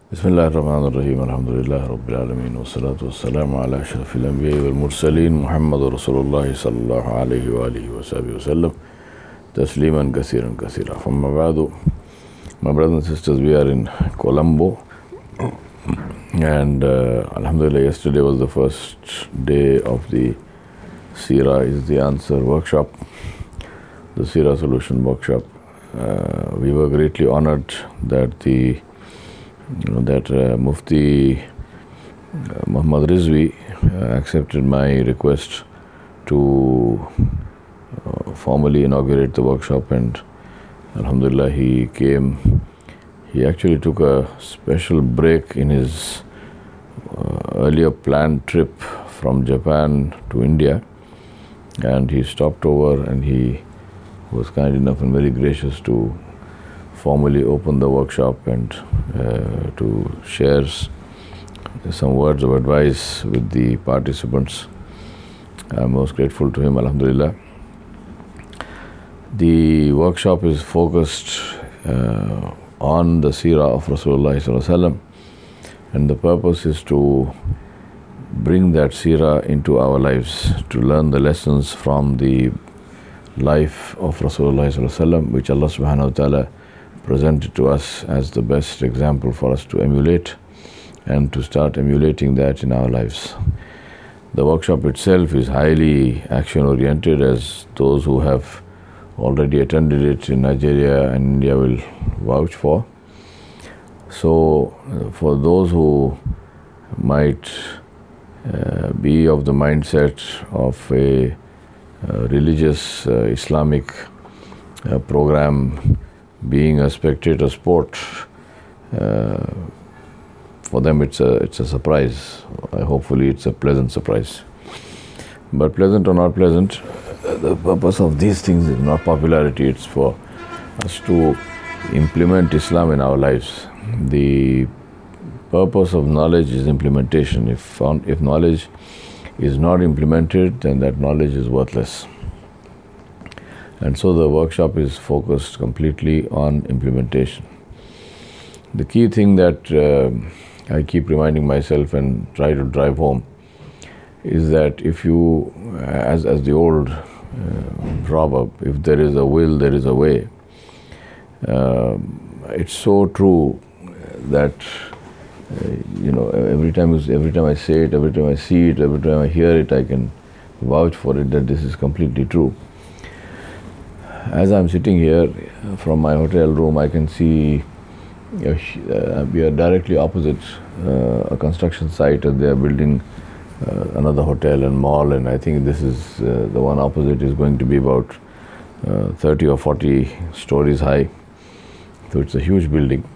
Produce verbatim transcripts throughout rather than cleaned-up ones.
بسم الله الرحمن الرحيم الحمد لله رب العالمين والصلاة والسلام على أشرف الأنبياء والمرسلين محمد رسول الله صلى الله عليه وآله وصحبه وسلم تسليما كثيرا كثيرا. فما بعد, my brothers and sisters, we are in Colombo, and uh, Alhamdulillah, yesterday was the first day of the Sira is the Answer workshop, the Sira Solution workshop. Uh, we were greatly honored that the you know, that uh, Mufti uh, Muhammad Rizvi uh, accepted my request to uh, formally inaugurate the workshop, and Alhamdulillah he came. He actually took a special break in his uh, earlier planned trip from Japan to India, and he stopped over and he was kind enough and very gracious to formally open the workshop and uh, to share some words of advice with the participants. I'm most grateful to him, Alhamdulillah. The workshop is focused uh, on the Sirah of Rasulullah Sallallahu Alaihi Wasallam, and the purpose is to bring that Sirah into our lives, to learn the lessons from the life of Rasulullah Sallallahu Alaihi Wasallam, which Allah Subhanahu Wa Ta'ala presented to us as the best example for us to emulate, and to start emulating that in our lives. The workshop itself is highly action-oriented, as those who have already attended it in Nigeria and India will vouch for. So, uh, for those who might uh, be of the mindset of a uh, religious uh, Islamic uh, program being a spectator sport, uh, for them it's a it's a surprise. Uh, hopefully it's a pleasant surprise. But pleasant or not pleasant, the purpose of these things is not popularity. It's for us to implement Islam in our lives. The purpose of knowledge is implementation. If if knowledge is not implemented, then that knowledge is worthless. And so the workshop is focused completely on implementation. The key thing that uh, I keep reminding myself and try to drive home is that if you, as, as the old uh, proverb, if there is a will, there is a way. Uh, it's so true that, uh, you know, every time, every time I say it, every time I see it, every time I hear it, I can vouch for it that this is completely true. As I'm sitting here from my hotel room, I can see uh, we are directly opposite uh, a construction site, and they are building uh, another hotel and mall, and I think this is uh, the one opposite is going to be about uh, thirty or forty stories high. So it's a huge building.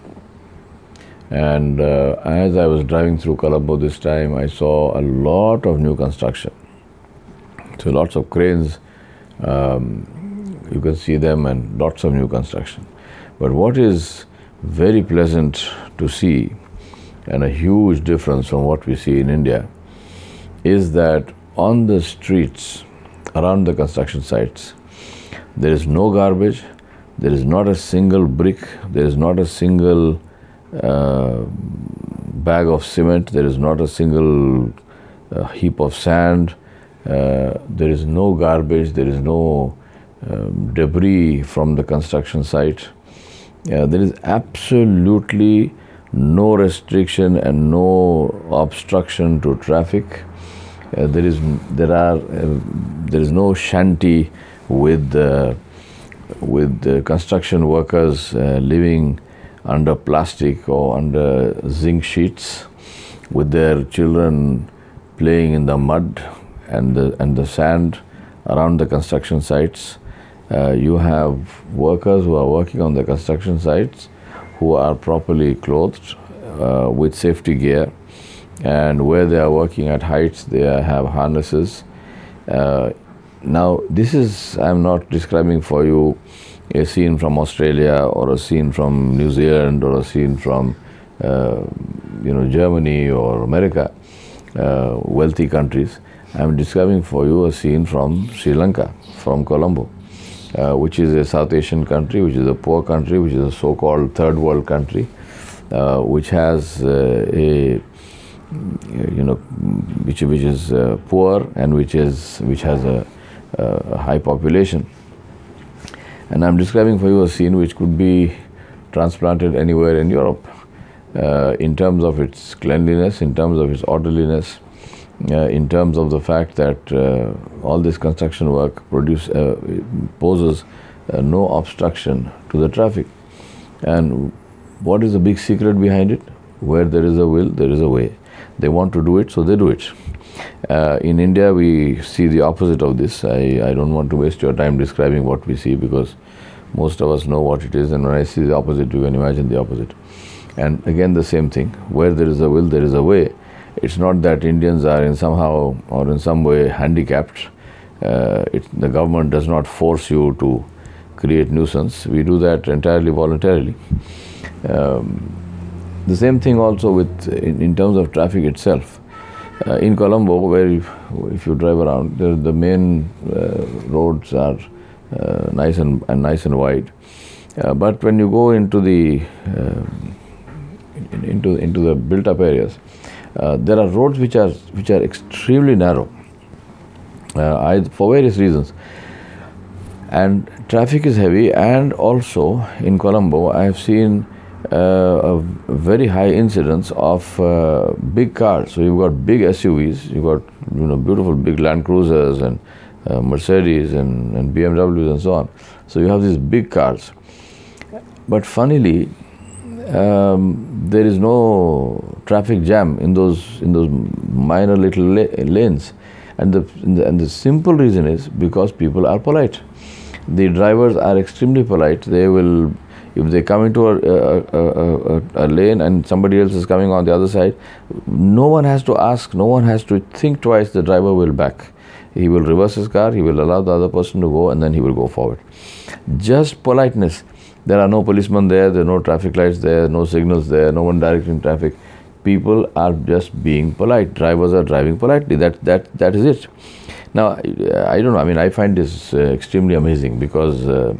And uh, as I was driving through Colombo this time, I saw a lot of new construction. So lots of cranes. Um, You can see them, and lots of new construction. But what is very pleasant to see, and a huge difference from what we see in India, is that on the streets around the construction sites, there is no garbage, there is not a single brick, there is not a single uh, bag of cement, there is not a single uh, heap of sand, uh, there is no garbage, there is no Um, debris from the construction site. Uh, there is absolutely no restriction and no obstruction to traffic. Uh, there is there are uh, there is no shanty with uh, with the construction workers uh, living under plastic or under zinc sheets, with their children playing in the mud and the and the sand around the construction sites. Uh, you have workers who are working on the construction sites who are properly clothed uh, with safety gear, and where they are working at heights, they have harnesses. Uh, now, this is, I'm not describing for you a scene from Australia or a scene from New Zealand or a scene from uh, you know Germany or America, uh, wealthy countries. I'm describing for you a scene from Sri Lanka, from Colombo. Uh, which is a South Asian country, which is a poor country, which is a so-called third world country. uh, which has uh, a you know which which is uh, poor and which is which has a, a high population. And I'm describing for you a scene which could be transplanted anywhere in Europe, uh, in terms of its cleanliness, in terms of its orderliness, uh, in terms of the fact that uh, all this construction work produce uh, poses uh, no obstruction to the traffic. And what is the big secret behind it? Where there is a will, there is a way. They want to do it, so they do it. Uh, in India, we see the opposite of this. I, I don't want to waste your time describing what we see, because most of us know what it is, and when I see the opposite, you can imagine the opposite. And again, the same thing. Where there is a will, there is a way. It's not that Indians are in somehow or in some way handicapped. Uh, it, the government does not force you to create nuisance. We do that entirely voluntarily. Um, the same thing also with in, in terms of traffic itself. Uh, in Colombo, where if, if you drive around, the, the main uh, roads are uh, nice and, and nice and wide. Uh, but when you go into the uh, into into the built-up areas, uh, there are roads which are which are extremely narrow, uh, I, for various reasons. And traffic is heavy, and also in Colombo, I have seen uh, a very high incidence of uh, big cars. So you've got big S U Vs, you've got you know beautiful big Land Cruisers and uh, Mercedes and, and B M Ws and so on. So you have these big cars. But funnily, um, there is no traffic jam in those in those minor little la- lanes, and the, and the simple reason is because people are polite. The drivers are extremely polite. They will, if they come into a, a, a, a, a lane and somebody else is coming on the other side, no one has to ask, no one has to think twice. The driver will back. He will reverse his car, he will allow the other person to go, and then he will go forward. Just politeness. There are no policemen there, there are no traffic lights there, no signals there, no one directing traffic. People are just being polite. Drivers are driving politely. That that that is it. Now, I don't know. I mean, I find this uh, extremely amazing because uh,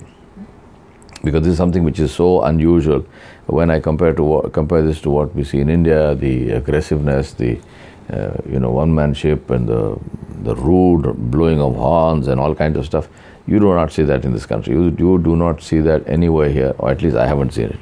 because this is something which is so unusual. When I compare to what, compare this to what we see in India, the aggressiveness, the uh, you know one-man-ship, and the the rude blowing of horns and all kinds of stuff. You do not see that in this country. You, you do not see that anywhere here, or at least I haven't seen it.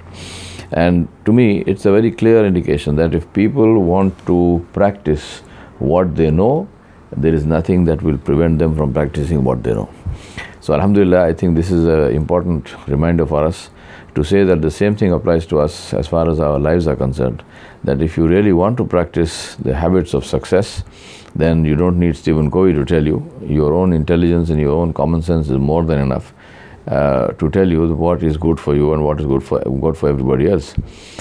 And to me, it's a very clear indication that if people want to practice what they know, there is nothing that will prevent them from practicing what they know. So Alhamdulillah, I think this is an important reminder for us to say that the same thing applies to us as far as our lives are concerned, that if you really want to practice the habits of success, then you don't need Stephen Covey to tell you. Your own intelligence and your own common sense is more than enough uh, to tell you what is good for you and what is good for good for everybody else.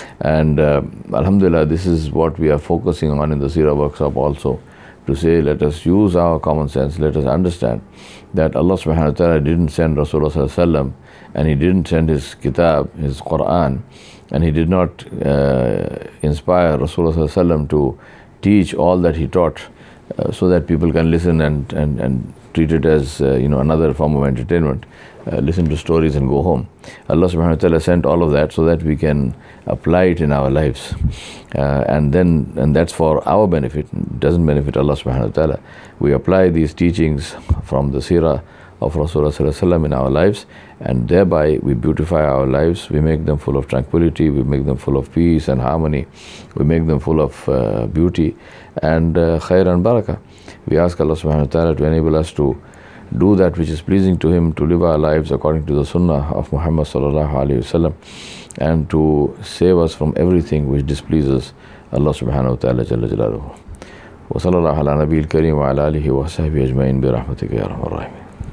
And uh, Alhamdulillah, this is what we are focusing on in the Seerah workshop also, to say, let us use our common sense, let us understand that Allah subhanahu wa ta'ala didn't send Rasulullah sallallahu alaihi wasallam, and He didn't send His kitab, His Quran, and He did not uh, inspire Rasulullah sallallahu alaihi wasallam to teach all that He taught uh, so that people can listen and, and, and treat it as uh, you know another form of entertainment, uh, listen to stories and go home. Allah subhanahu wa ta'ala sent all of that so that we can apply it in our lives, uh, and then and that's for our benefit. It doesn't benefit Allah subhanahu wa ta'ala. We apply these teachings from the seerah of Rasulullah sallallahu alaihi wasallam in our lives, and thereby we beautify our lives. We make them full of tranquility, we make them full of peace and harmony, we make them full of uh, beauty and uh, khair and barakah. We ask Allah subhanahu wa ta'ala to enable us to do that which is pleasing to Him, to live our lives according to the sunnah of Muhammad sallallahu alaihi wasallam, and to save us from everything which displeases Allah subhanahu wa ta'ala jalla jalaluhu. Wa sallallahu ala nabiyil kareem wa ala alihi wa sahbihi ajma'in bi rahmatika ya arhamar rahimin.